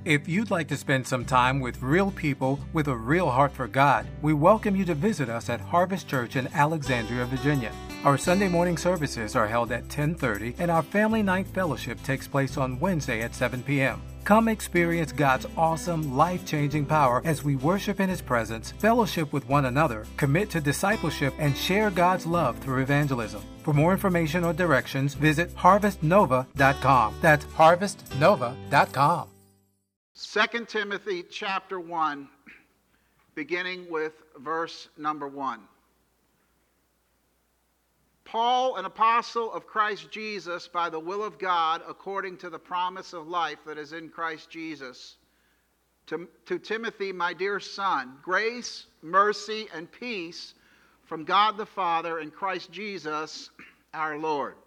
If you'd like to spend some time with real people with a real heart for God, we welcome you to visit us at Harvest Church in Alexandria, Virginia. Our Sunday morning services are held at 10:30, and our Family Night Fellowship takes place on Wednesday at 7 p.m. Come experience God's awesome, life-changing power as we worship in His presence, fellowship with one another, commit to discipleship, and share God's love through evangelism. For more information or directions, visit harvestnova.com. That's harvestnova.com. 2 Timothy chapter 1, beginning with verse number 1. Paul, an apostle of Christ Jesus, by the will of God, according to the promise of life that is in Christ Jesus, to Timothy, my dear son, grace, mercy, and peace from God the Father and Christ Jesus, our Lord.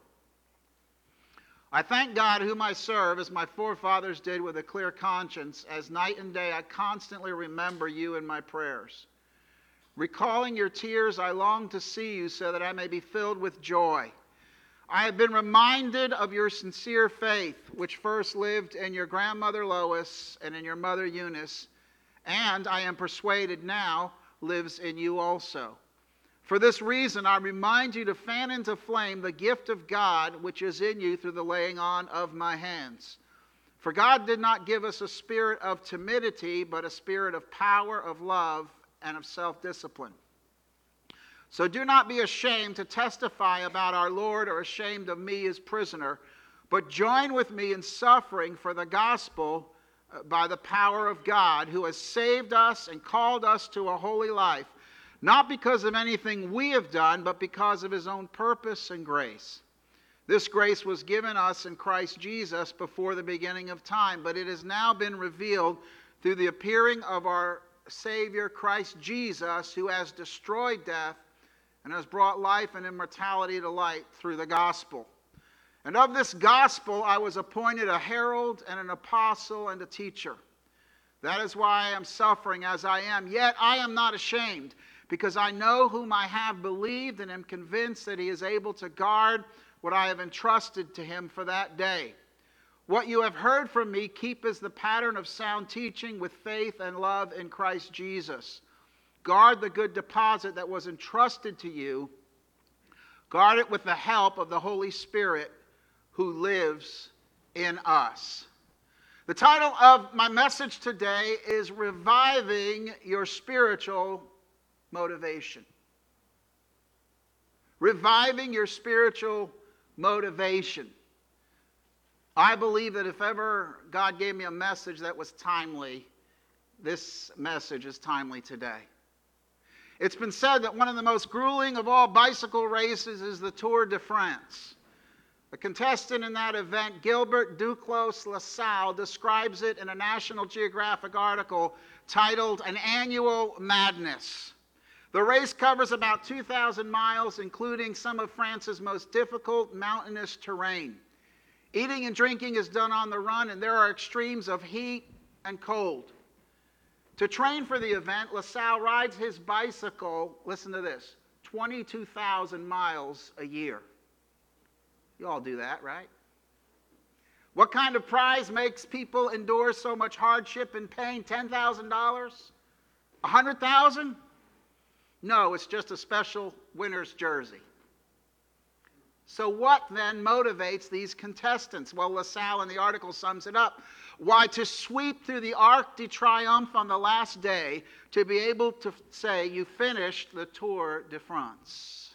I thank God whom I serve, as my forefathers did with a clear conscience, as night and day I constantly remember you in my prayers. Recalling your tears, I long to see you so that I may be filled with joy. I have been reminded of your sincere faith, which first lived in your grandmother Lois and in your mother Eunice, and I am persuaded now lives in you also. For this reason, I remind you to fan into flame the gift of God which is in you through the laying on of my hands. For God did not give us a spirit of timidity, but a spirit of power, of love, and of self-discipline. So do not be ashamed to testify about our Lord or ashamed of me as prisoner, but join with me in suffering for the gospel by the power of God, who has saved us and called us to a holy life, not because of anything we have done, but because of His own purpose and grace. This grace was given us in Christ Jesus before the beginning of time, but it has now been revealed through the appearing of our Savior Christ Jesus, who has destroyed death and has brought life and immortality to light through the gospel. And of this gospel I was appointed a herald and an apostle and a teacher. That is why I am suffering as I am, yet I am not ashamed, because I know whom I have believed and am convinced that He is able to guard what I have entrusted to Him for that day. What you have heard from me, keep as the pattern of sound teaching with faith and love in Christ Jesus. Guard the good deposit that was entrusted to you. Guard it with the help of the Holy Spirit who lives in us. The title of my message today is Reviving Your Spiritual Motivation. Reviving your spiritual motivation. I believe that if ever God gave me a message that was timely, this message is timely today. It's been said that one of the most grueling of all bicycle races is the Tour de France. A contestant in that event, Gilbert Duclos LaSalle, describes it in a National Geographic article titled An Annual Madness. The race covers about 2,000 miles, including some of France's most difficult mountainous terrain. Eating and drinking is done on the run, and there are extremes of heat and cold. To train for the event, LaSalle rides his bicycle, listen to this, 22,000 miles a year. You all do that, right? What kind of prize makes people endure so much hardship and pain? $10,000? $100,000? No, it's just a special winner's jersey. So what then motivates these contestants? Well, LaSalle in the article sums it up. Why, to sweep through the Arc de Triomphe on the last day, to be able to say you finished the Tour de France.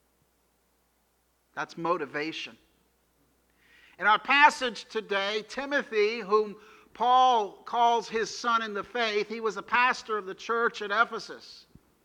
That's motivation. In our passage today, Timothy, whom Paul calls his son in the faith, he was a pastor of the church at Ephesus.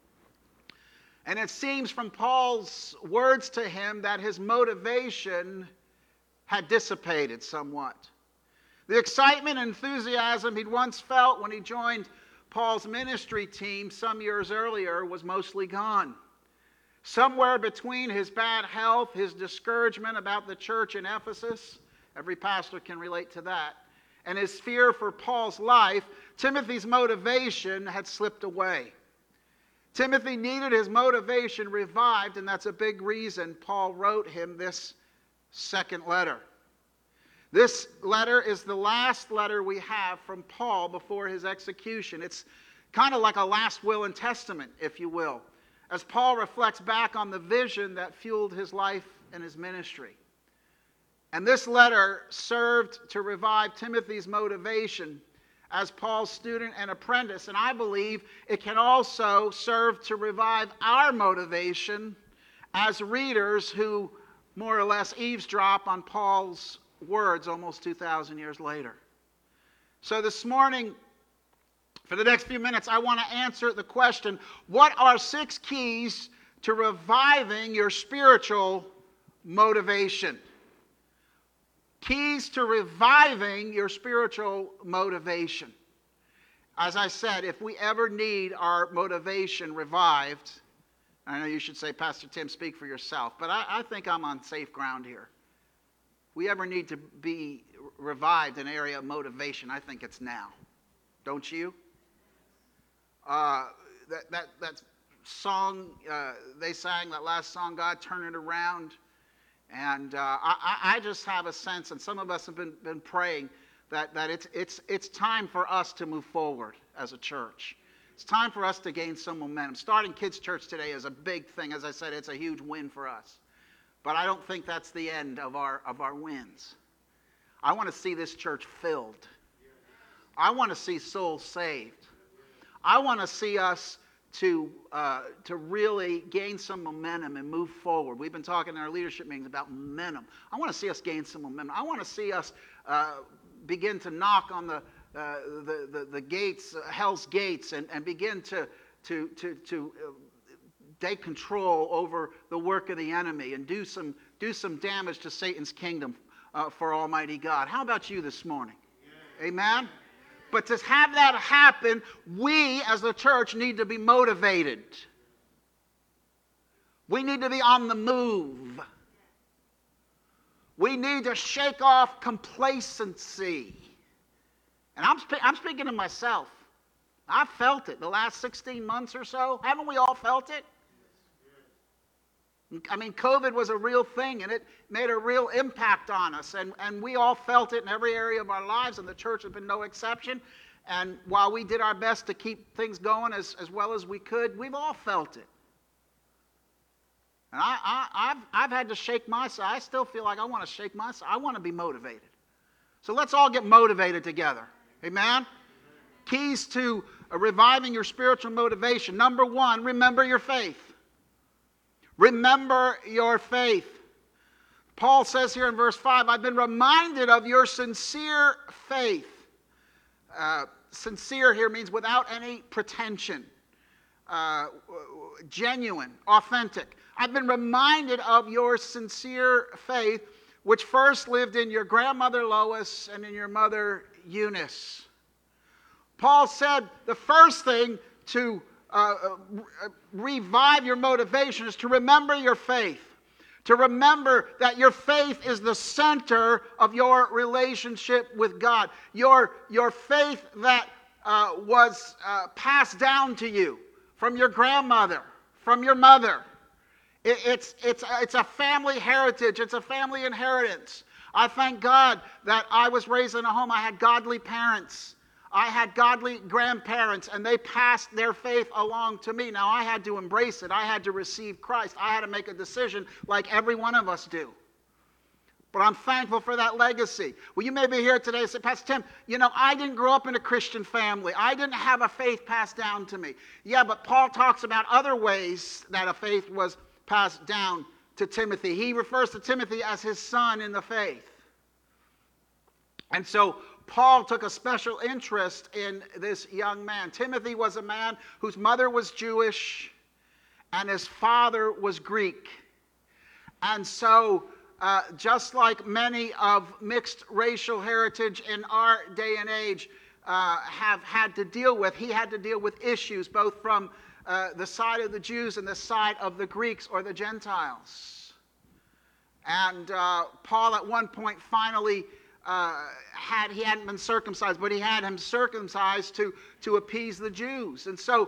And it seems from Paul's words to him that his motivation had dissipated somewhat. The excitement and enthusiasm he'd once felt when he joined Paul's ministry team some years earlier was mostly gone. Somewhere between his bad health, his discouragement about the church in Ephesus, every pastor can relate to that, and his fear for Paul's life, Timothy's motivation had slipped away. Timothy needed his motivation revived, and that's a big reason Paul wrote him this second letter. This letter is the last letter we have from Paul before his execution. It's kind of like a last will and testament, if you will, as Paul reflects back on the vision that fueled his life and his ministry. And this letter served to revive Timothy's motivation as Paul's student and apprentice. And I believe it can also serve to revive our motivation as readers who more or less eavesdrop on Paul's words almost 2,000 years later. So this morning, for the next few minutes, I want to answer the question, what are 6 keys to reviving your spiritual motivation? Keys to reviving your spiritual motivation. As I said, if we ever need our motivation revived, I know you should say, Pastor Tim, speak for yourself, but I think I'm on safe ground here. If we ever need to be revived in an area of motivation, I think it's now. Don't you? That song they sang, that last song, God Turn It Around. And I just have a sense, and some of us have been praying, that it's time for us to move forward as a church. It's time for us to gain some momentum. Starting kids' church today is a big thing. As I said, it's a huge win for us. But I don't think that's the end of our wins. I want to see this church filled. I want to see souls saved. I want to see us to really gain some momentum and move forward. We've been talking in our leadership meetings about momentum. I want to see us gain some momentum. I want to see us begin to knock on the gates, hell's gates, and begin to take control over the work of the enemy and do some damage to Satan's kingdom for Almighty God. How about you this morning? Yeah. Amen? But to have that happen, we as the church need to be motivated. We need to be on the move. We need to shake off complacency. And I'm speaking to myself. I've felt it the last 16 months or so. Haven't we all felt it? I mean, COVID was a real thing, and it made a real impact on us. And we all felt it in every area of our lives, and the church has been no exception. And while we did our best to keep things going as well as we could, we've all felt it. And I've had to shake myself. I still feel like I want to shake myself. I want to be motivated. So let's all get motivated together. Amen? Keys to reviving your spiritual motivation. Number 1, remember your faith. Remember your faith. Paul says here in verse 5, I've been reminded of your sincere faith. Sincere here means without any pretension. Genuine, authentic. I've been reminded of your sincere faith, which first lived in your grandmother Lois and in your mother Eunice. Paul said the first thing to revive your motivation is to remember your faith. To remember that your faith is the center of your relationship with God. Your faith that was passed down to you from your grandmother, from your mother. It's a family heritage. It's a family inheritance. I thank God that I was raised in a home. I had godly parents. I had godly grandparents, and they passed their faith along to me. Now, I had to embrace it. I had to receive Christ. I had to make a decision like every one of us do. But I'm thankful for that legacy. Well, you may be here today and say, Pastor Tim, I didn't grow up in a Christian family. I didn't have a faith passed down to me. Yeah, but Paul talks about other ways that a faith was passed down to Timothy. He refers to Timothy as his son in the faith. And so Paul took a special interest in this young man. Timothy was a man whose mother was Jewish and his father was Greek. And so, just like many of mixed racial heritage in our day and age have had to deal with, he had to deal with issues both from the side of the Jews and the side of the Greeks or the Gentiles. And Paul at one point finally he hadn't been circumcised, but he had him circumcised to appease the Jews. And so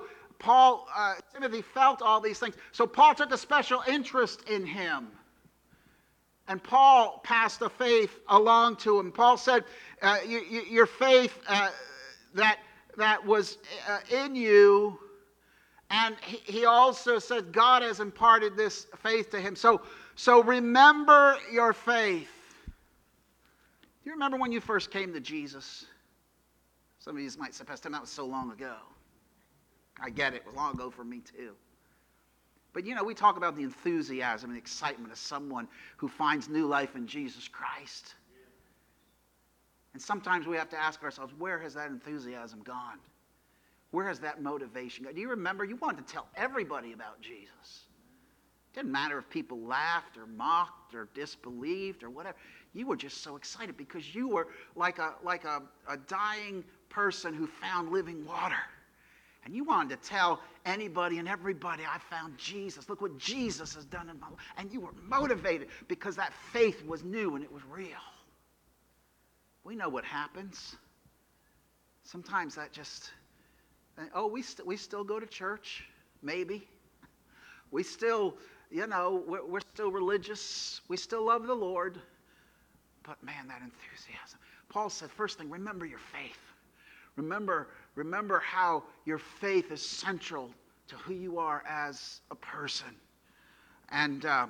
Timothy felt all these things. So Paul took a special interest in him. And Paul passed the faith along to him. Paul said, your faith that was in you, and he also said God has imparted this faith to him. So remember your faith. Do you remember when you first came to Jesus? Some of you might say, Pastor Tim, that was so long ago. I get it. It was long ago for me too. But we talk about the enthusiasm and the excitement of someone who finds new life in Jesus Christ. And sometimes we have to ask ourselves, where has that enthusiasm gone? Where has that motivation gone? Do you remember you wanted to tell everybody about Jesus? It didn't matter if people laughed or mocked or disbelieved or whatever. You were just so excited because you were like a dying person who found living water. And you wanted to tell anybody and everybody, I found Jesus. Look what Jesus has done in my life. And you were motivated because that faith was new and it was real. We know what happens. Sometimes that just, we still go to church, maybe. We still, we're still religious. We still love the Lord. But man, that enthusiasm. Paul said, first thing, remember your faith. Remember how your faith is central to who you are as a person. And I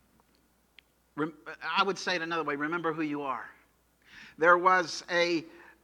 would say it another way, remember who you are. There was a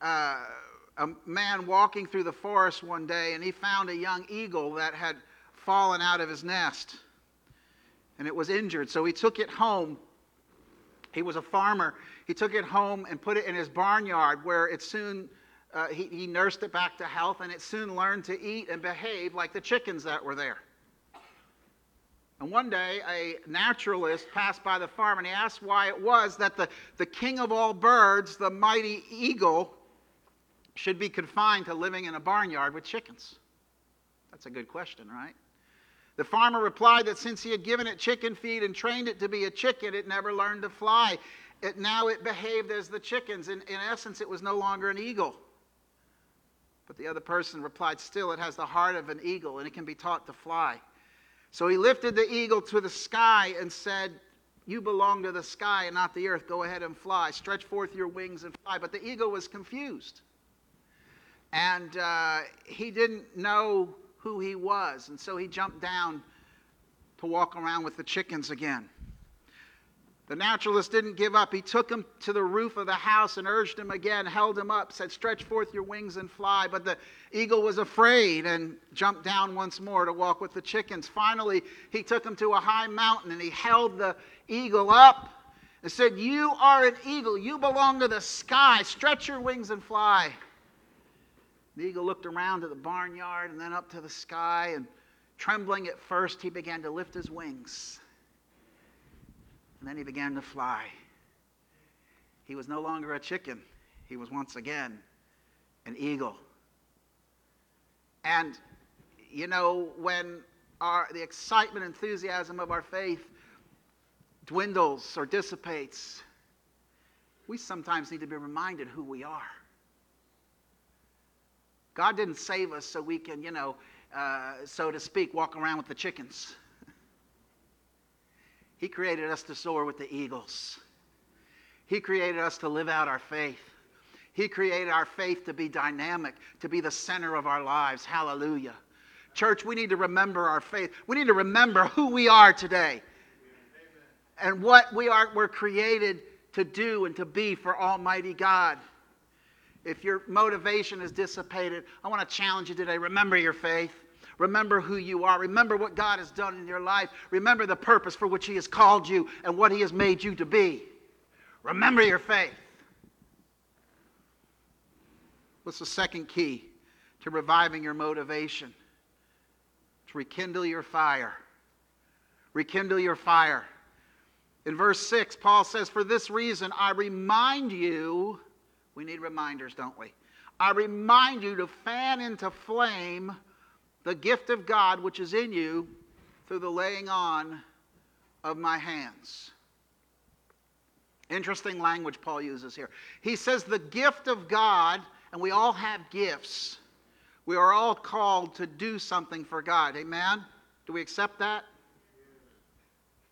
man walking through the forest one day, and he found a young eagle that had fallen out of his nest. And it was injured, so he took it home. He was a farmer. He took it home and put it in his barnyard where it soon... he nursed it back to health, and it soon learned to eat and behave like the chickens that were there. And one day, a naturalist passed by the farm, and he asked why it was that the king of all birds, the mighty eagle, should be confined to living in a barnyard with chickens. That's a good question, right? The farmer replied that since he had given it chicken feed and trained it to be a chicken, it never learned to fly. Now it behaved as the chickens. In essence, it was no longer an eagle. But the other person replied, still, it has the heart of an eagle, and it can be taught to fly. So he lifted the eagle to the sky and said, you belong to the sky and not the earth. Go ahead and fly. Stretch forth your wings and fly. But the eagle was confused. And he didn't know who he was. And so he jumped down to walk around with the chickens again. The naturalist didn't give up. He took him to the roof of the house and urged him again, held him up, said, stretch forth your wings and fly. But the eagle was afraid and jumped down once more to walk with the chickens. Finally, he took him to a high mountain and he held the eagle up and said, you are an eagle. You belong to the sky. Stretch your wings and fly. The eagle looked around to the barnyard and then up to the sky, and trembling at first, he began to lift his wings. And then he began to fly. He was no longer a chicken. He was once again an eagle. And, when the excitement, enthusiasm of our faith dwindles or dissipates, we sometimes need to be reminded who we are. God didn't save us so we can, so to speak, walk around with the chickens. He created us to soar with the eagles. He created us to live out our faith. He created our faith to be dynamic, to be the center of our lives. Hallelujah. Church, we need to remember our faith. We need to remember who we are today. And what we're created to do and to be for Almighty God. If your motivation is dissipated, I want to challenge you today. Remember your faith. Remember who you are. Remember what God has done in your life. Remember the purpose for which He has called you and what He has made you to be. Remember your faith. What's the second key to reviving your motivation? To rekindle your fire. Rekindle your fire. In verse 6, Paul says, for this reason I remind you, we need reminders, don't we? I remind you to fan into flame the gift of God which is in you through the laying on of my hands. Interesting language Paul uses here. He says the gift of God, and we all have gifts. We are all called to do something for God. Amen? Do we accept that?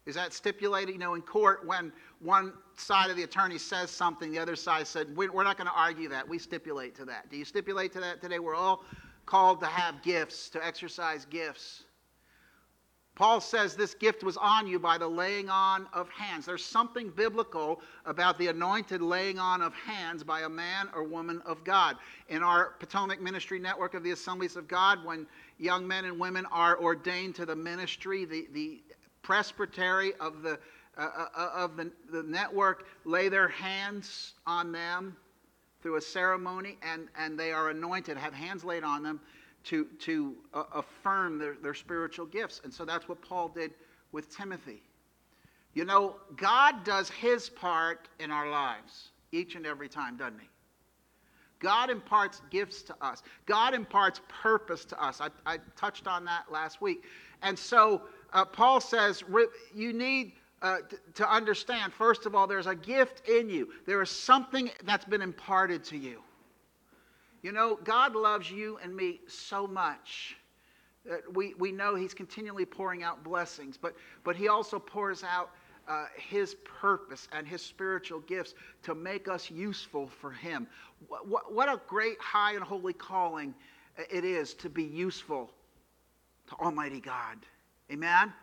Is that stipulated? In court, when one side of the attorney says something, the other side said, we're not going to argue that. We stipulate to that. Do you stipulate to that today? We're all called to have gifts, to exercise gifts. Paul says this gift was on you by the laying on of hands. There's something biblical about the anointed laying on of hands by a man or woman of God. In our Potomac Ministry Network of the Assemblies of God, when young men and women are ordained to the ministry, the presbytery of the network lay their hands on them through a ceremony, and they are anointed, have hands laid on them to affirm their spiritual gifts. And so that's what Paul did with Timothy. God does his part in our lives each and every time, doesn't he? God imparts gifts to us. God imparts purpose to us. I touched on that last week. And so Paul says you need to understand, first of all, there's a gift in you. There is something that's been imparted to you. God loves you and me so much. We know he's continually pouring out blessings, but he also pours out his purpose and his spiritual gifts to make us useful for him. What a great high and holy calling it is to be useful to Almighty God. Amen?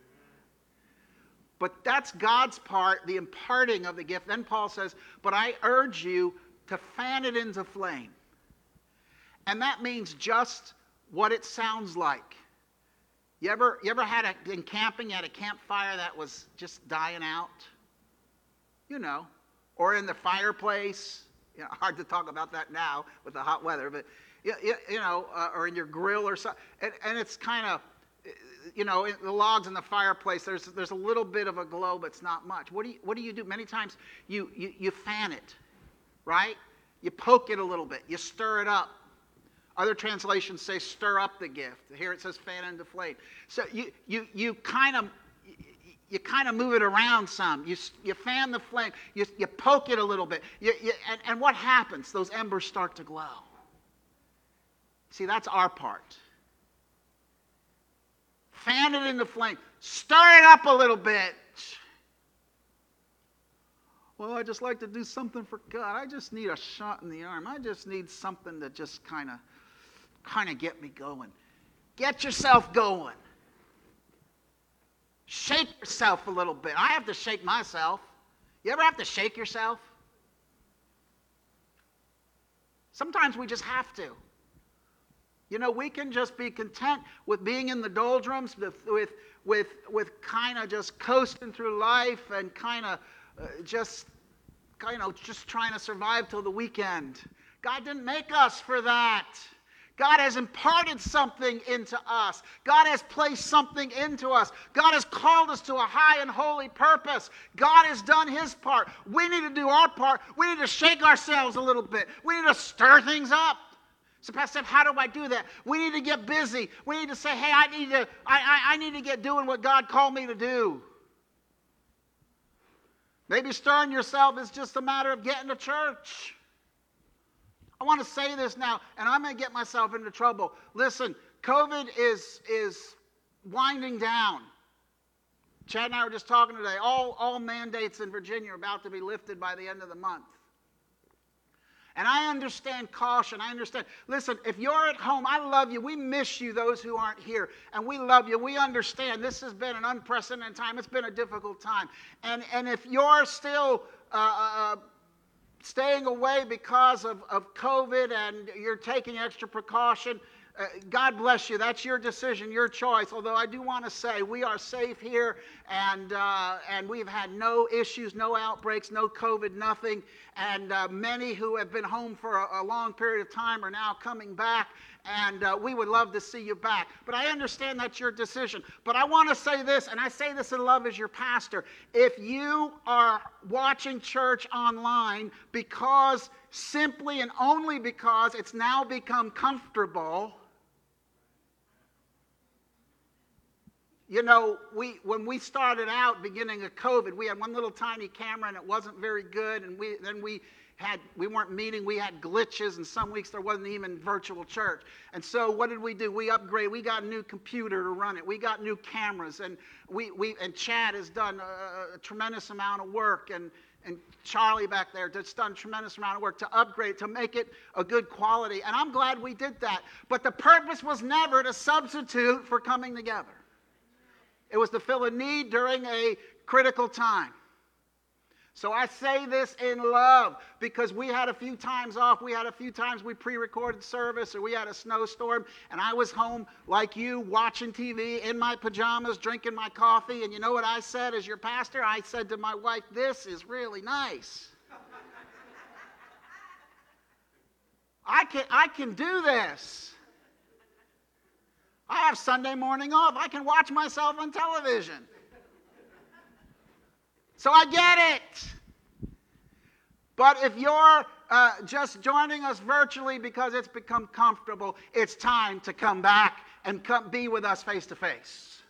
But that's God's part, the imparting of the gift. Then Paul says, but I urge you to fan it into flame. And that means just what it sounds like. You ever had in camping, you had a campfire that was just dying out? Or in the fireplace. Hard to talk about that now with the hot weather, but or in your grill or something. And it's kind of, the logs in the fireplace, there's a little bit of a glow, but it's not much. What do you do? Many times you fan it, right? You poke it a little bit. You stir it up. Other translations say stir up the gift. Here it says fan into flame. So you kind of move it around some. You fan the flame. You poke it a little bit. And what happens? Those embers start to glow. See, that's our part. Fan it into flame. Stir it up a little bit. Well, I just like to do something for God. I just need a shot in the arm. I just need something to just kind of get me going. Get yourself going. Shake yourself a little bit. I have to shake myself. You ever have to shake yourself? Sometimes we just have to. We can just be content with being in the doldrums, with kind of just coasting through life and just trying to survive till the weekend. God didn't make us for that. God has imparted something into us. God has placed something into us. God has called us to a high and holy purpose. God has done his part. We need to do our part. We need to shake ourselves a little bit. We need to stir things up. So Pastor Steph, how do I do that? We need to get busy. We need to say, hey, I need to get doing what God called me to do. Maybe stirring yourself is just a matter of getting to church. I want to say this now, and I'm going to get myself into trouble. Listen, COVID is winding down. Chad and I were just talking today. All mandates in Virginia are about to be lifted by the end of the month. And I understand caution. I understand. Listen, if you're at home, I love you. We miss you, those who aren't here. And we love you. We understand this has been an unprecedented time. It's been a difficult time. And if you're still staying away because of COVID and you're taking extra precaution, God bless you. That's your decision, your choice. Although I do want to say we are safe here, and we've had no issues, no outbreaks, no COVID, nothing. And many who have been home for a long period of time are now coming back, and we would love to see you back. But I understand that's your decision. But I want to say this, and I say this in love as your pastor. If you are watching church online because simply and only because it's now become comfortable. When we started out beginning of COVID, we had one little tiny camera and it wasn't very good, and then we we weren't meeting, we had glitches, and some weeks there wasn't even virtual church. And so what did we do? We upgraded. We got a new computer to run it. We got new cameras, and and Chad has done a tremendous amount of work, and Charlie back there just done a tremendous amount of work to upgrade, to make it a good quality. And I'm glad we did that. But the purpose was never to substitute for coming together. It was to fill a need during a critical time. So I say this in love, because we had a few times off. We had a few times we pre-recorded service, or we had a snowstorm, and I was home like you, watching TV in my pajamas, drinking my coffee. And you know what I said as your pastor? I said to my wife, "This is really nice. I can do this. I have Sunday morning off. I can watch myself on television." So I get it. But if you're just joining us virtually because it's become comfortable, it's time to come back and be with us face to face.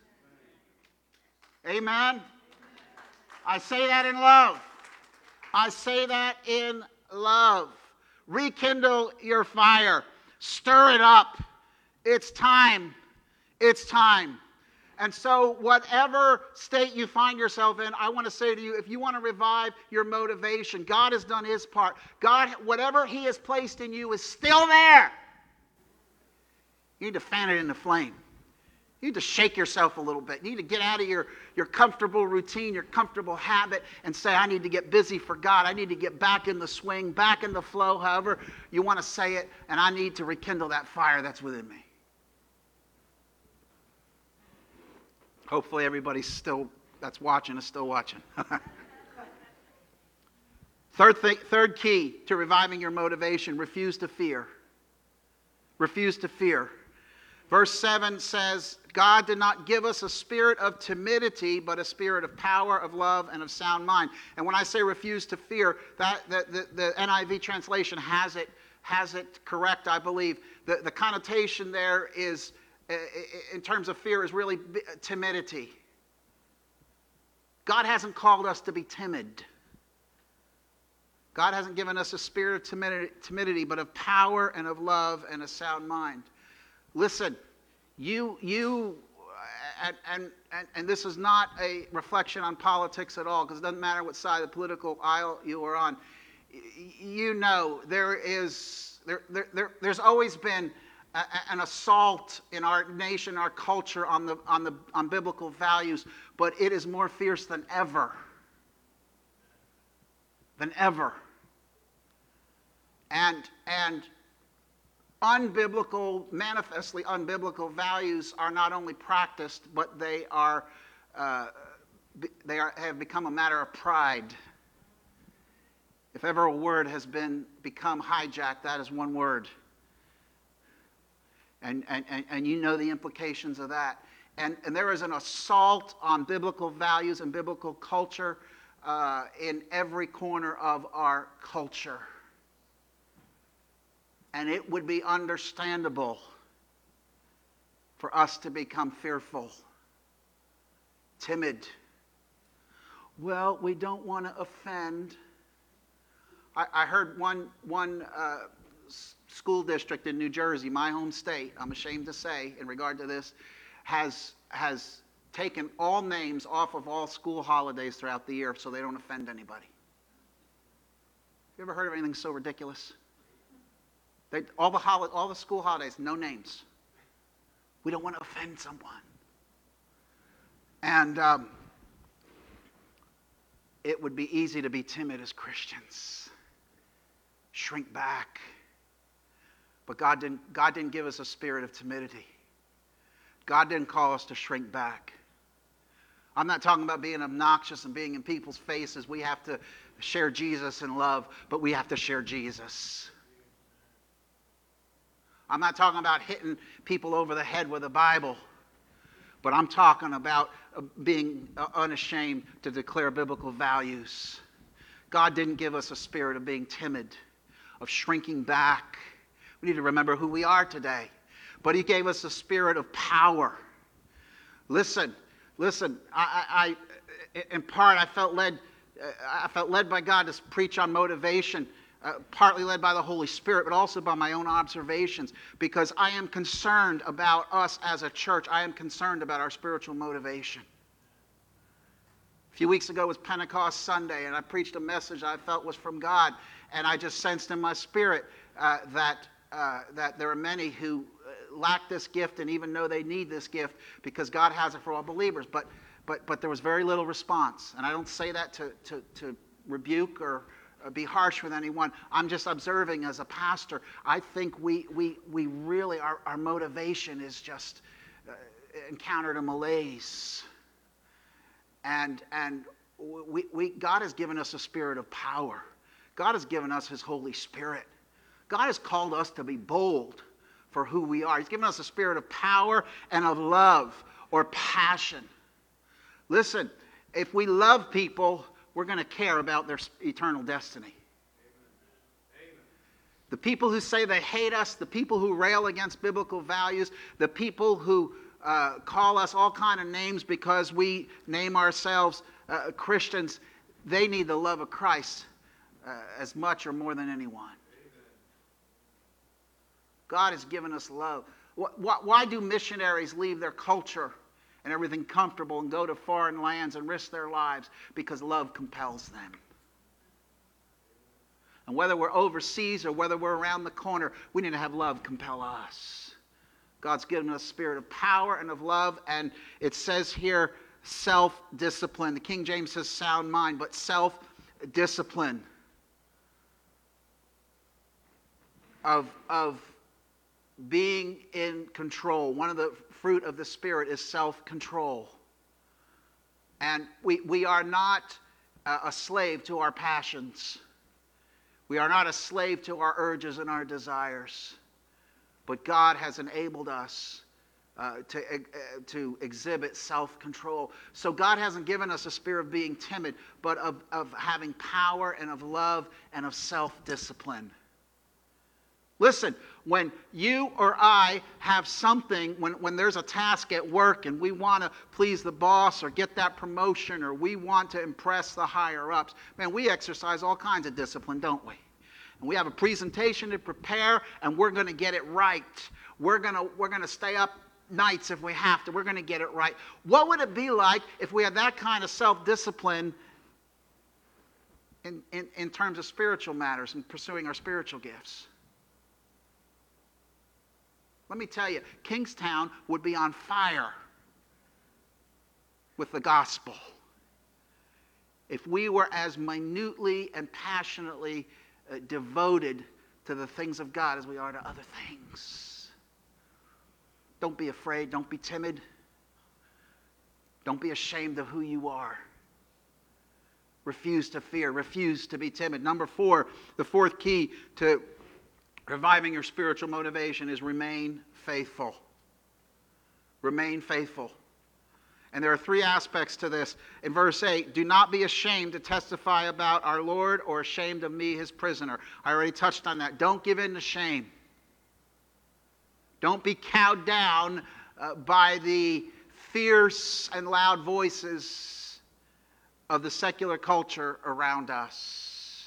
Amen? I say that in love. I say that in love. Rekindle your fire. Stir it up. It's time. It's time. And so whatever state you find yourself in, I want to say to you, if you want to revive your motivation, God has done His part. God, whatever He has placed in you is still there. You need to fan it into flame. You need to shake yourself a little bit. You need to get out of your comfortable routine, your comfortable habit, and say, I need to get busy for God. I need to get back in the swing, back in the flow, however you want to say it, and I need to rekindle that fire that's within me. Hopefully everybody that's watching is still watching. Third key to reviving your motivation, refuse to fear. Refuse to fear. Verse 7 says, God did not give us a spirit of timidity, but a spirit of power, of love, and of sound mind. And when I say refuse to fear, the NIV translation has it correct, I believe. The connotation there is, in terms of fear, is really timidity. God hasn't called us to be timid. God hasn't given us a spirit of timidity, but of power and of love and a sound mind. Listen, and this is not a reflection on politics at all, because it doesn't matter what side of the political aisle you are on. You know, there's always been an assault in our nation, our culture, on biblical values, but it is more fierce than ever. And manifestly unbiblical values are not only practiced, but they have become a matter of pride. If ever a word has become hijacked, that is one word. And you know the implications of that. And there is an assault on biblical values and biblical culture in every corner of our culture. And it would be understandable for us to become fearful, timid. Well, we don't want to offend. I heard one school district in New Jersey, my home state, I'm ashamed to say, in regard to this, has taken all names off of all school holidays throughout the year so they don't offend anybody. You ever heard of anything so ridiculous? All the school holidays, no names. We don't want to offend someone. And it would be easy to be timid as Christians. Shrink back. But God didn't give us a spirit of timidity. God didn't call us to shrink back. I'm not talking about being obnoxious and being in people's faces. We have to share Jesus in love, but we have to share Jesus. I'm not talking about hitting people over the head with a Bible, but I'm talking about being unashamed to declare biblical values. God didn't give us a spirit of being timid, of shrinking back. We need to remember who we are today. But He gave us a spirit of power. Listen. I in part, I felt led by God to preach on motivation partly led by the Holy Spirit, but also by my own observations, because I am concerned about us as a church. I am concerned about our spiritual motivation. A few weeks ago was Pentecost Sunday, and I preached a message I felt was from God, and I just sensed in my spirit that there are many who lack this gift and even know they need this gift because God has it for all believers. But there was very little response, and I don't say that to rebuke or be harsh with anyone. I'm just observing as a pastor. I think we really, our motivation is just encountered a malaise. And God has given us a spirit of power. God has given us His Holy Spirit. God has called us to be bold for who we are. He's given us a spirit of power and of love or passion. Listen, if we love people, we're going to care about their eternal destiny. Amen. The people who say they hate us, the people who rail against biblical values, the people who call us all kind of names because we name ourselves Christians, they need the love of Christ as much or more than anyone. Amen. God has given us love. Why do missionaries leave their culture and everything comfortable and go to foreign lands and risk their lives? Because love compels them. And whether we're overseas or whether we're around the corner, we need to have love compel us. God's given us a spirit of power and of love, and it says here self-discipline. The King James says sound mind, but self-discipline of being in control. One of the fruit of the Spirit is self-control. And we are not a slave to our passions. We are not a slave to our urges and our desires. But God has enabled us to exhibit self-control. So God hasn't given us a spirit of being timid, but of having power and of love and of self-discipline. Listen, when you or I have something, when there's a task at work and we want to please the boss or get that promotion or we want to impress the higher-ups, man, we exercise all kinds of discipline, don't we? And we have a presentation to prepare, and we're going to get it right. We're going to stay up nights if we have to. We're going to get it right. What would it be like if we had that kind of self-discipline in terms of spiritual matters and pursuing our spiritual gifts? Let me tell you, Kingstown would be on fire with the gospel if we were as minutely and passionately devoted to the things of God as we are to other things. Don't be afraid. Don't be timid. Don't be ashamed of who you are. Refuse to fear. Refuse to be timid. Number 4, the fourth key to reviving your spiritual motivation is remain faithful. Remain faithful. And there are 3 aspects to this. In verse 8, do not be ashamed to testify about our Lord or ashamed of me, his prisoner. I already touched on that. Don't give in to shame. Don't be cowed down by the fierce and loud voices of the secular culture around us.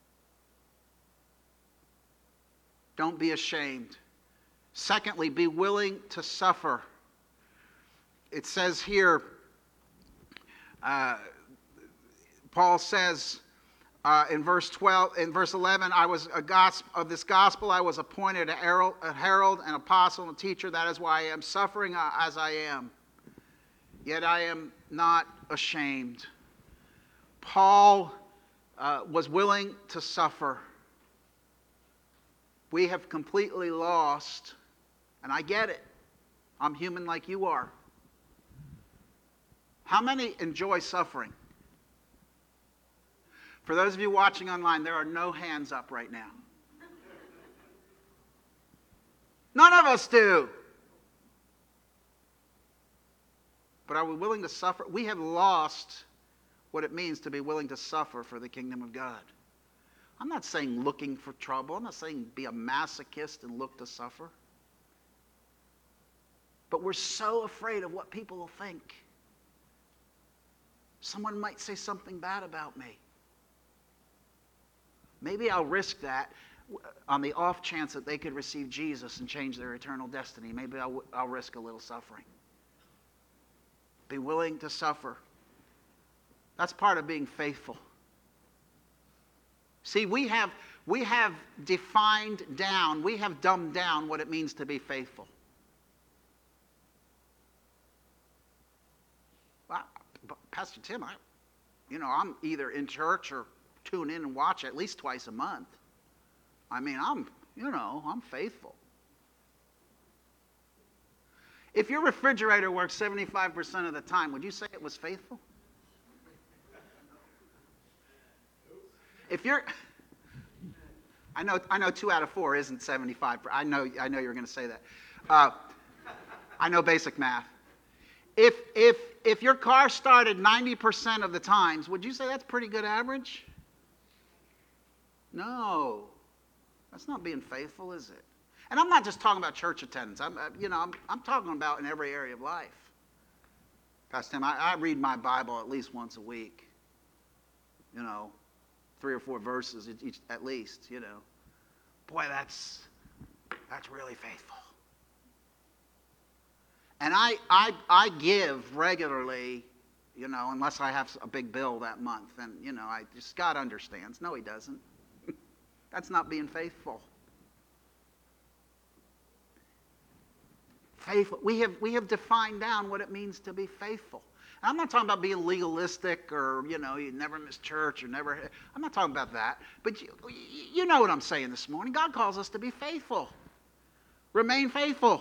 Don't be ashamed. Secondly, be willing to suffer. It says here, Paul says in verse 11, I was of this gospel I was appointed a herald, an apostle, and a teacher. That is why I am suffering as I am. Yet I am not ashamed. Paul was willing to suffer. We have completely lost, and I get it. I'm human like you are. How many enjoy suffering? For those of you watching online, there are no hands up right now. None of us do. But are we willing to suffer? We have lost what it means to be willing to suffer for the kingdom of God. I'm not saying looking for trouble. I'm not saying be a masochist and look to suffer. But we're so afraid of what people will think. Someone might say something bad about me. Maybe I'll risk that on the off chance that they could receive Jesus and change their eternal destiny. Maybe I'll risk a little suffering. Be willing to suffer. That's part of being faithful. See, we have defined down, we have dumbed down what it means to be faithful. Pastor Tim, I'm either in church or tune in and watch at least twice a month. I mean, I'm faithful. If your refrigerator works 75% of the time, would you say it was faithful? If you're, I know 2 out of 4 isn't 75. I know you were going to say that. I know basic math. If your car started 90% of the times, would you say that's pretty good average? No, that's not being faithful, is it? And I'm not just talking about church attendance. I'm talking about in every area of life. Pastor Tim, I read my Bible at least once a week. 3 or 4 verses each, at least. Boy, that's really faithful. And I give regularly, unless I have a big bill that month. And, God understands. No, he doesn't. That's not being faithful. Faithful. We have defined down what it means to be faithful. And I'm not talking about being legalistic or, you never miss church or never. I'm not talking about that. But you know what I'm saying this morning. God calls us to be faithful. Remain faithful.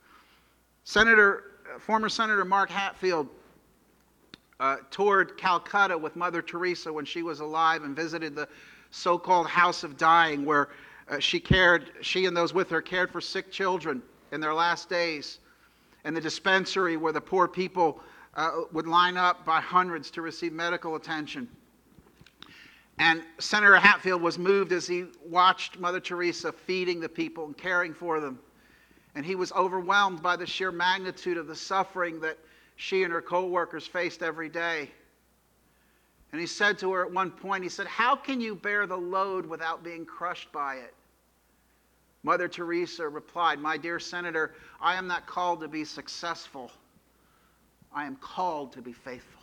Former Senator Mark Hatfield toured Calcutta with Mother Teresa when she was alive and visited the so-called House of Dying, where she and those with her cared for sick children in their last days, and the dispensary where the poor people would line up by hundreds to receive medical attention. And Senator Hatfield was moved as he watched Mother Teresa feeding the people and caring for them. And he was overwhelmed by the sheer magnitude of the suffering that she and her co-workers faced every day. And he said to her at one point, he said, "How can you bear the load without being crushed by it?" Mother Teresa replied, "My dear Senator, I am not called to be successful. I am called to be faithful."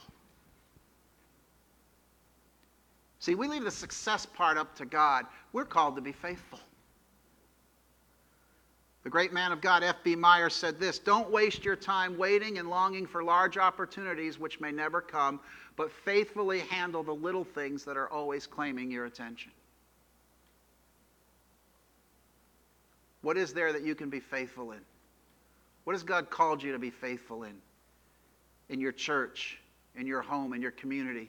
See, we leave the success part up to God. We're called to be faithful. The great man of God, F.B. Meyer, said this: "Don't waste your time waiting and longing for large opportunities which may never come, but faithfully handle the little things that are always claiming your attention." What is there that you can be faithful in? What has God called you to be faithful in? In your church, in your home, in your community?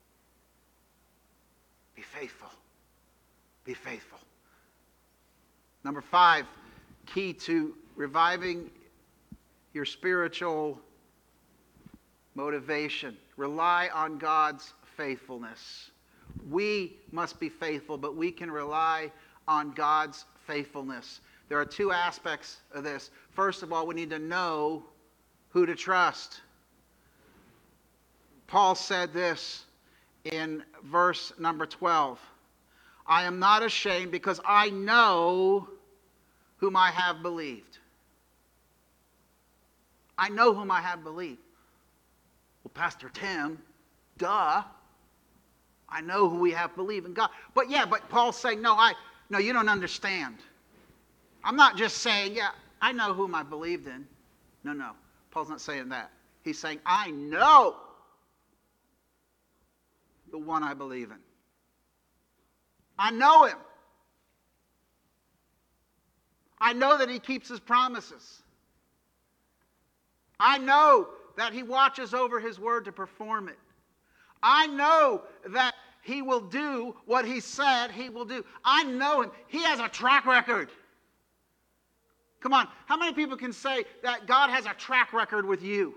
Be faithful. Be faithful. Number 5, key to reviving your spiritual motivation. Rely on God's faithfulness. We must be faithful, but we can rely on God's faithfulness. There are 2 aspects of this. First of all, we need to know who to trust. Paul said this in verse number 12. "I am not ashamed because I know whom I have believed." I know whom I have believed. Well, Pastor Tim, duh. I know who we have believed in God. But Paul's saying, no, you don't understand. I'm not just saying, I know whom I believed in. No. Paul's not saying that. He's saying, I know the one I believe in. I know him. I know that he keeps his promises. I know that he watches over his word to perform it. I know that he will do what he said he will do. I know him. He has a track record. Come on, how many people can say that God has a track record with you?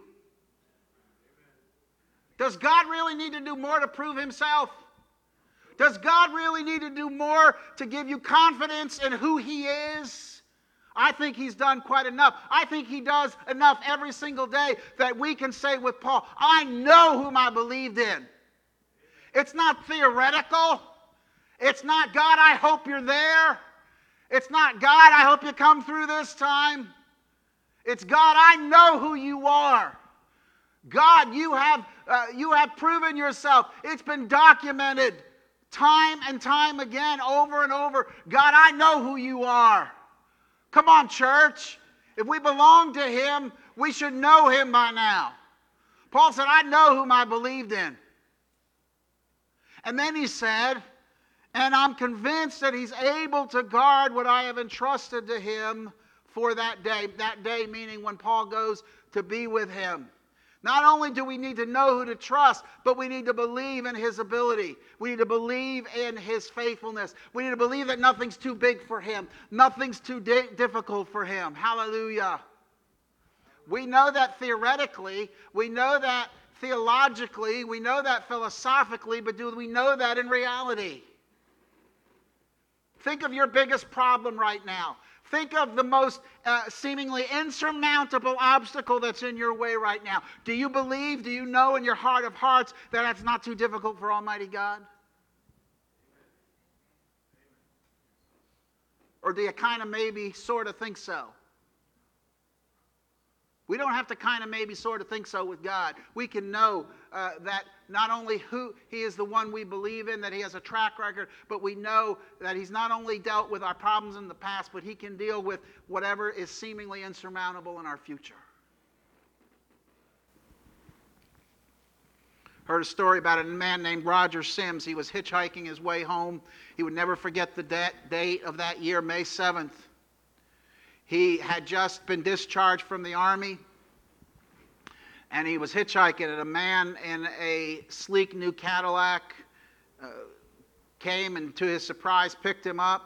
Does God really need to do more to prove himself? Does God really need to do more to give you confidence in who he is? I think he's done quite enough. I think he does enough every single day that we can say with Paul, I know whom I believed in. It's not theoretical. It's not, God, I hope you're there. It's not, God, I hope you come through this time. It's, God, I know who you are. God, you have proven yourself. It's been documented time and time again, over and over. God, I know who you are. Come on, church. If we belong to him, we should know him by now. Paul said, I know whom I believed in. And then he said, and I'm convinced that he's able to guard what I have entrusted to him for that day. That day meaning when Paul goes to be with him. Not only do we need to know who to trust, but we need to believe in his ability. We need to believe in his faithfulness. We need to believe that nothing's too big for him. Nothing's too difficult for him. Hallelujah. We know that theoretically. We know that theologically. We know that philosophically. But do we know that in reality? Think of your biggest problem right now. Think of the most seemingly insurmountable obstacle that's in your way right now. Do you believe, do you know in your heart of hearts that that's not too difficult for Almighty God? Or do you kind of maybe sort of think so? We don't have to kind of maybe sort of think so with God. We can know that not only who he is the one we believe in, that he has a track record, but we know that he's not only dealt with our problems in the past, but he can deal with whatever is seemingly insurmountable in our future. Heard a story about a man named Roger Sims. He was hitchhiking his way home. He would never forget the date of that year, May 7th. He had just been discharged from the army, and he was hitchhiking, and a man in a sleek new Cadillac came and, to his surprise, picked him up.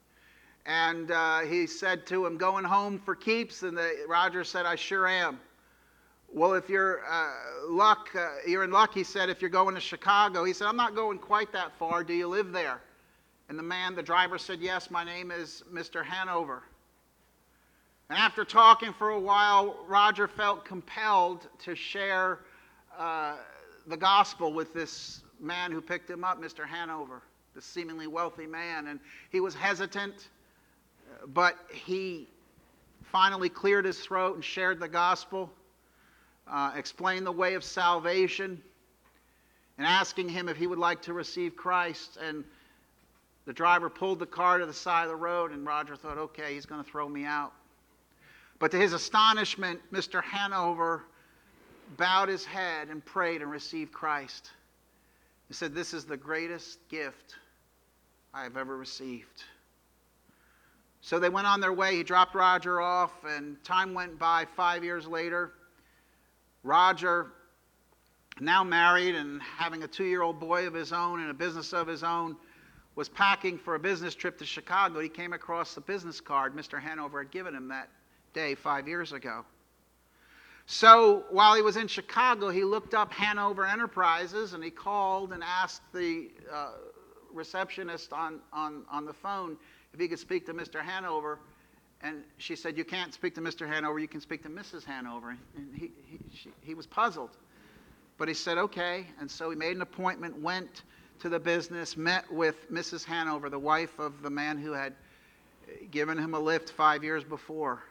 And he said to him, "Going home for keeps?" And Roger said, "I sure am." "Well, if you're you're in luck," he said, "if you're going to Chicago." He said, "I'm not going quite that far. Do you live there?" And the driver said, "Yes, my name is Mr. Hanover." And after talking for a while, Roger felt compelled to share the gospel with this man who picked him up, Mr. Hanover, this seemingly wealthy man. And he was hesitant, but he finally cleared his throat and shared the gospel, explained the way of salvation, and asking him if he would like to receive Christ. And the driver pulled the car to the side of the road, and Roger thought, okay, he's going to throw me out. But to his astonishment, Mr. Hanover bowed his head and prayed and received Christ. He said, "This is the greatest gift I have ever received." So they went on their way. He dropped Roger off, and time went by. 5 years later, Roger, now married and having a 2-year-old boy of his own and a business of his own, was packing for a business trip to Chicago. He came across the business card Mr. Hanover had given him that day 5 years ago. So while he was in Chicago, he looked up Hanover Enterprises, and he called and asked the receptionist on the phone if he could speak to Mr. Hanover. And she said, "You can't speak to Mr. Hanover, you can speak to Mrs. Hanover." And he was puzzled. But he said, okay. And so he made an appointment, went to the business, met with Mrs. Hanover, the wife of the man who had given him a lift 5 years before.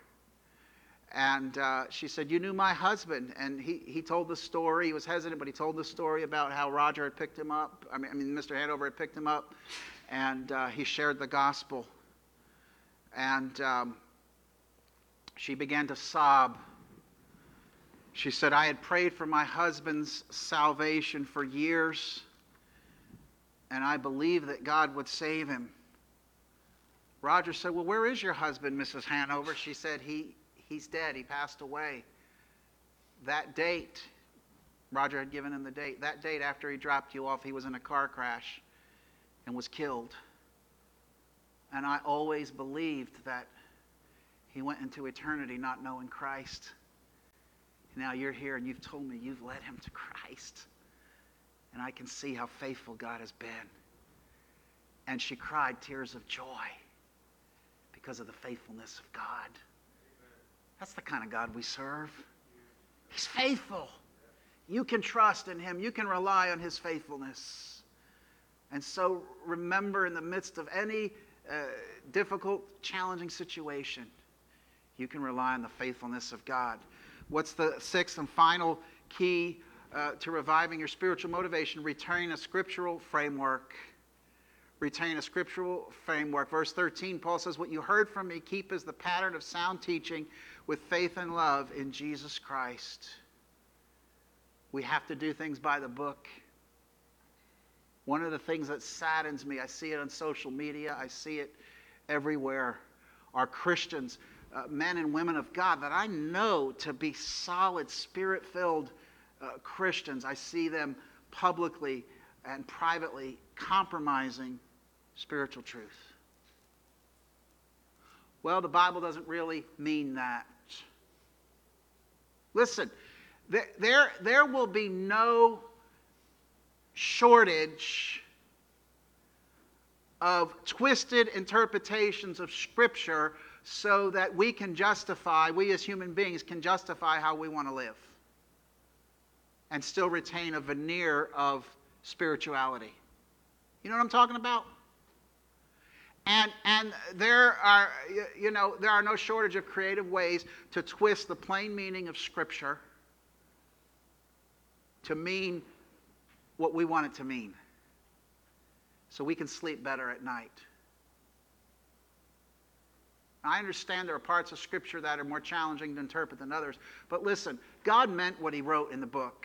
And she said, "You knew my husband." And he told the story. He was hesitant, but he told the story about how Roger had picked him up. I mean, Mr. Hanover had picked him up, and he shared the gospel. And she began to sob. She said, "I had prayed for my husband's salvation for years, and I believed that God would save him." Roger said, "Well, where is your husband, Mrs. Hanover?" She said, He's dead. He passed away. That date, Roger had given him the date. That date after he dropped you off, he was in a car crash and was killed. And I always believed that he went into eternity not knowing Christ. Now you're here and you've told me you've led him to Christ. And I can see how faithful God has been. And she cried tears of joy because of the faithfulness of God. That's the kind of God we serve. He's faithful. You can trust in him. You can rely on his faithfulness. And so remember, in the midst of any difficult, challenging situation, you can rely on the faithfulness of God. What's the sixth and final key to reviving your spiritual motivation? Retain a scriptural framework. Retain a scriptural framework. Verse 13, Paul says, what you heard from me, keep as the pattern of sound teaching with faith and love in Jesus Christ. We have to do things by the book. One of the things that saddens me, I see it on social media, I see it everywhere, are Christians, men and women of God that I know to be solid, spirit-filled Christians. I see them publicly and privately compromising spiritual truth. Well, the Bible doesn't really mean that. Listen, there will be no shortage of twisted interpretations of Scripture so that we as human beings can justify how we want to live and still retain a veneer of spirituality. You know what I'm talking about? And there are no shortage of creative ways to twist the plain meaning of Scripture to mean what we want it to mean, so we can sleep better at night. I understand there are parts of Scripture that are more challenging to interpret than others, but listen, God meant what He wrote in the book.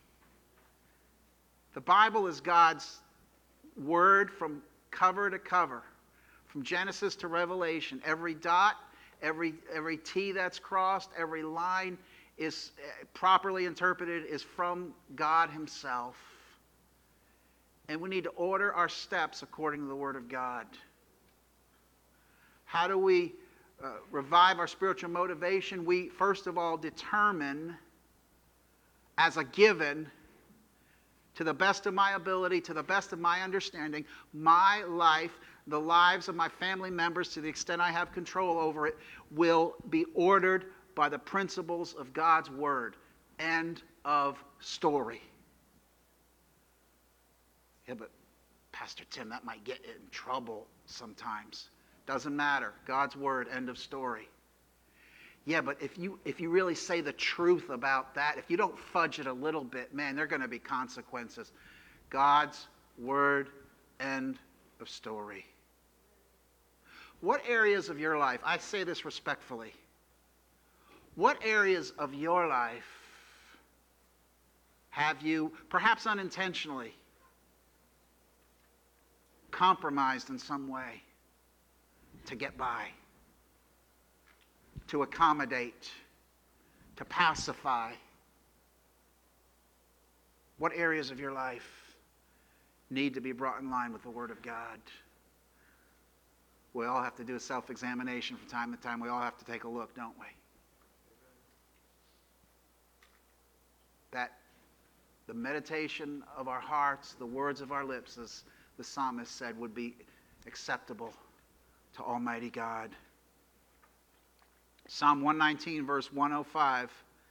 The Bible is God's Word from cover to cover, from Genesis to Revelation. Every dot, every T that's crossed, every line is properly interpreted is from God Himself. And we need to order our steps according to the Word of God. How do we revive our spiritual motivation? We, first of all, determine as a given, to the best of my ability, to the best of my understanding, my life, the lives of my family members, to the extent I have control over it, will be ordered by the principles of God's Word. End of story. Yeah, but Pastor Tim, that might get in trouble sometimes. Doesn't matter. God's Word, end of story. Yeah, but if you really say the truth about that, if you don't fudge it a little bit, man, there are going to be consequences. God's Word, end of story. What areas of your life, I say this respectfully, what areas of your life have you, perhaps unintentionally, compromised in some way to get by, to accommodate, to pacify? What areas of your life need to be brought in line with the Word of God? We all have to do a self-examination from time to time. We all have to take a look, don't we? That the meditation of our hearts, the words of our lips, as the psalmist said, would be acceptable to Almighty God. Psalm 119, verse 105,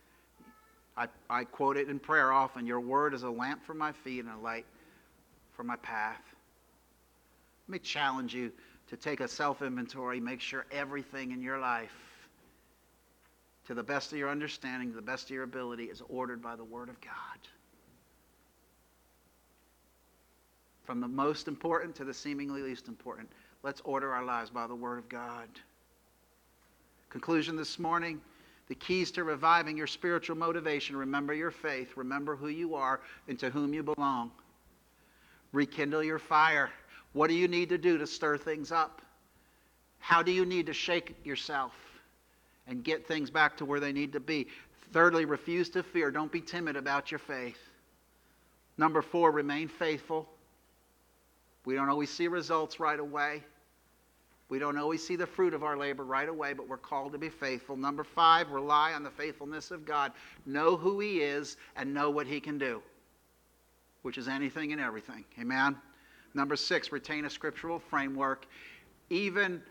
I quote it in prayer often. Your word is a lamp for my feet and a light for my path. Let me challenge you to take a self-inventory, make sure everything in your life, to the best of your understanding, to the best of your ability, is ordered by the Word of God. From the most important to the seemingly least important, let's order our lives by the Word of God. Conclusion this morning, the keys to reviving your spiritual motivation: remember your faith, remember who you are and to whom you belong. Rekindle your fire. What do you need to do to stir things up? How do you need to shake yourself and get things back to where they need to be? Thirdly, refuse to fear. Don't be timid about your faith. Number 4, remain faithful. We don't always see results right away. We don't always see the fruit of our labor right away, but we're called to be faithful. Number 5, rely on the faithfulness of God. Know who He is and know what He can do, which is anything and everything. Amen? Number 6, retain a scriptural framework. Even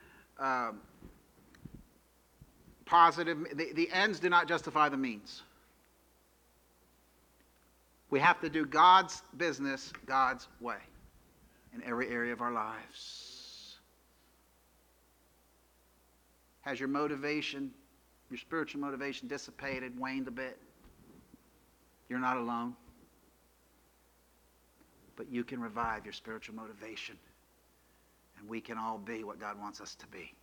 positive, the ends do not justify the means. We have to do God's business God's way. in every area of our lives. Has your motivation, your spiritual motivation dissipated, waned a bit? You're not alone. But you can revive your spiritual motivation. And we can all be what God wants us to be.